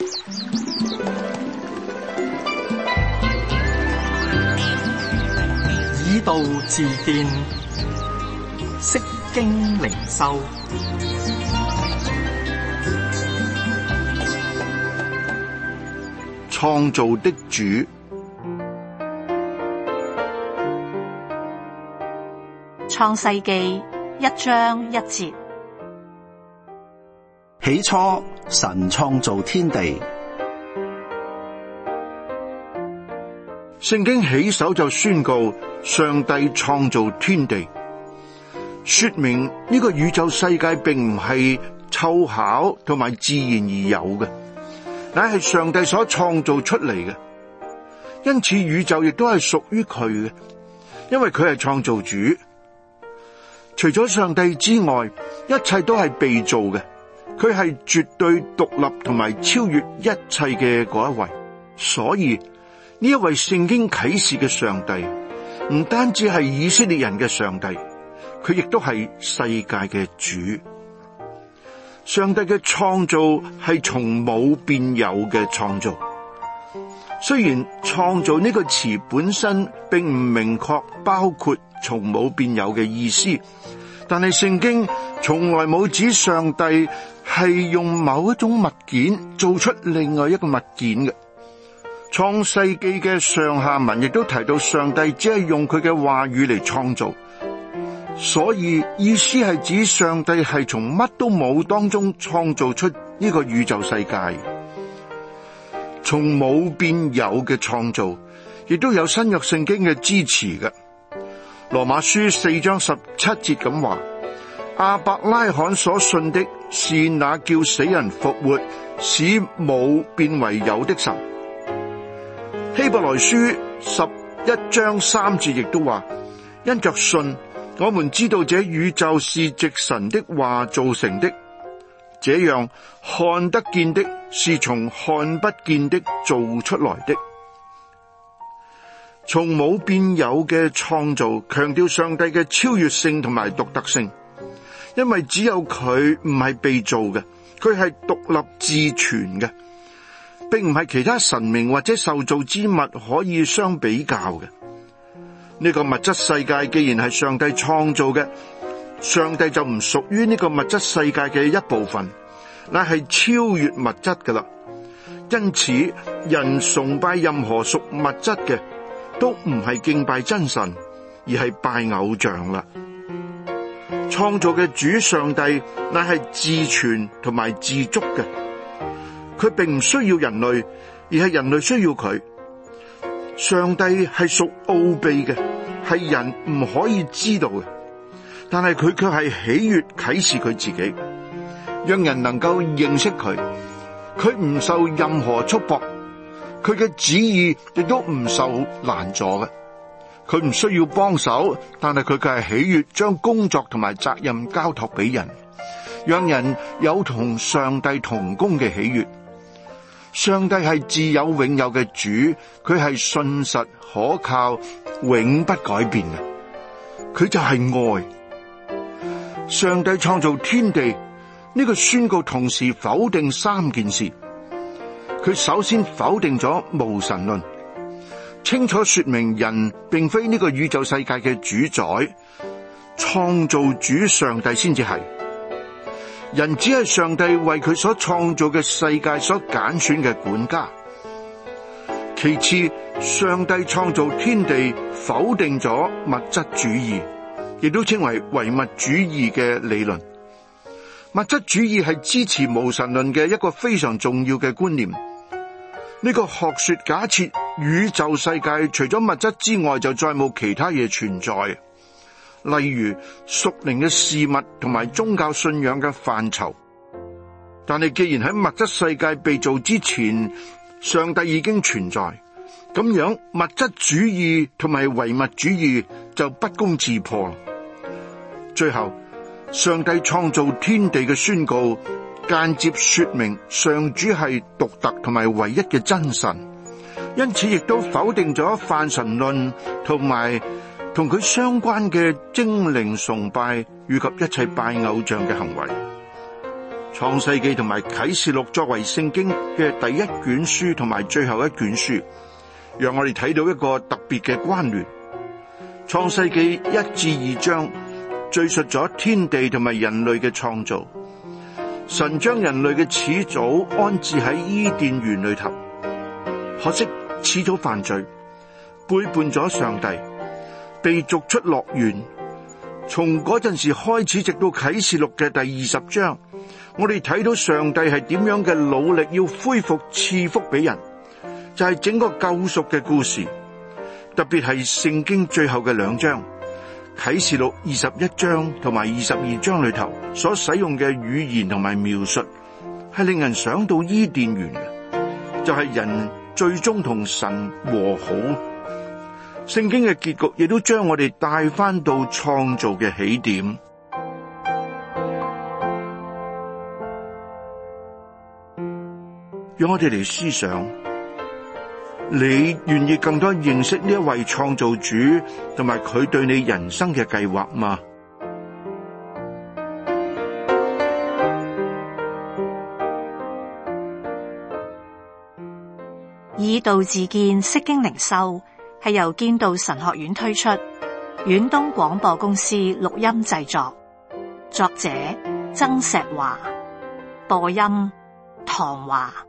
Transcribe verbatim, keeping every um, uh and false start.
以道治見，釋經靈修。 創造的主。 創世記一章一節。 起初，神創造天地。 聖經起手就宣告上帝創造天地，說明呢個宇宙世界並唔係湊巧同埋自然而有嘅，乃係上帝所創造出嚟嘅。因此宇宙亦都係屬於佢嘅，因為佢係創造主。除咗上帝之外，一切都係被造嘅，佢係絕對獨立同埋超越一切嘅嗰一位。所以呢一位聖經啟示嘅上帝，唔單止係以色列人嘅上帝，佢亦都係世界嘅主。上帝嘅創造係從冇變有嘅創造。雖然創造呢個詞本身並唔明確包括從冇變有嘅意思，但係聖經從來冇指上帝係用某一種物件做出另外一個物件嘅。創世記嘅上下文亦都提到上帝只係用佢嘅話語嚟創造，所以意思係指上帝係從乜都冇當中創造出呢個宇宙世界。從冇變有嘅創造，亦都有新約聖經嘅支持嘅。羅馬書四章十七節咁話：亞伯拉罕所信的是那叫死人復活，使冇變為有的神。希伯來書十一章三節亦都話：因着信，我們知道這宇宙是藉神的話造成的，這樣看得見的是從看不見的造出來的。從冇變有嘅創造，強調上帝嘅超越性同埋獨特性，因為只有佢唔係被造嘅，佢係獨立自存嘅，並唔係其他神明或者受造之物可以相比較嘅。呢個物質世界既然係上帝創造嘅，上帝就唔屬於呢個物質世界嘅一部分，乃係超越物質㗎喇。因此，人崇拜任何屬物質嘅，都唔係敬拜真神，而係拜偶像啦。創造嘅主上帝乃係自存同埋自足嘅。佢並唔需要人類，而係人類需要佢。上帝係屬奧秘嘅，係人唔可以知道嘅，但係佢卻係喜悅啟示佢自己，讓人能夠認識佢。佢唔受任何束縛，佢嘅旨意亦都唔受攔阻嘅。佢唔需要幫手，但係佢卻係喜悅將工作同埋責任交託俾人，讓人有同上帝同工嘅喜悅。上帝係自有永有嘅主，佢係信實可靠、永不改變嘅。佢就係愛。上帝創造天地，呢個宣告同時否定三件事。佢首先否定咗無神論，清楚說明人並非呢個宇宙世界嘅主宰，創造主上帝先至係。人只係上帝為佢所創造嘅世界所揀選嘅管家。其次，上帝創造天地，否定咗物質主義，亦都稱為唯物主義嘅理論。物質主義係支持無神論嘅一個非常重要嘅觀念。呢個學說假設宇宙世界除咗物質之外就再冇其他嘢存在。例如屬靈嘅事物同埋宗教信仰嘅範疇，但係既然喺物質世界被造之前，上帝已經存在，咁樣物質主義同埋唯物主義就不攻自破。最後，上帝創造天地嘅宣告，間接說明上主係獨特同埋唯一嘅真神，因此亦都否定咗泛神論同埋同佢相關嘅精靈崇拜以及一切拜偶像嘅行為。 創世記同埋啟示錄作為聖經嘅第一卷書同埋最後一卷書，讓我哋睇到一個特別嘅關聯。創世記一至二章敘述咗天地同埋人類嘅創造，神將人類嘅始祖安置喺伊甸園裏頭，可惜始祖犯罪，背叛咗上帝，被逐出樂園。從嗰陣時開始，直到啟示錄嘅第二十章，我哋睇到上帝係點樣嘅努力要恢復賜福俾人，就係整個救贖嘅故事。特別係聖經最後嘅兩章，啟示錄二十一章同埋二十二章裏頭所使用嘅語言同埋描述，係令人想到伊甸園嘅，就係人最終同神和好。聖經嘅結局亦都將我哋帶翻到創造嘅起點。讓我哋嚟思想，你願意更多認識呢一位創造主同埋佢對你人生嘅計劃嗎？ 以道自見，釋經靈修係由建道神學院推出，遠東廣播公司錄音製作，作者曾石華，播音唐華。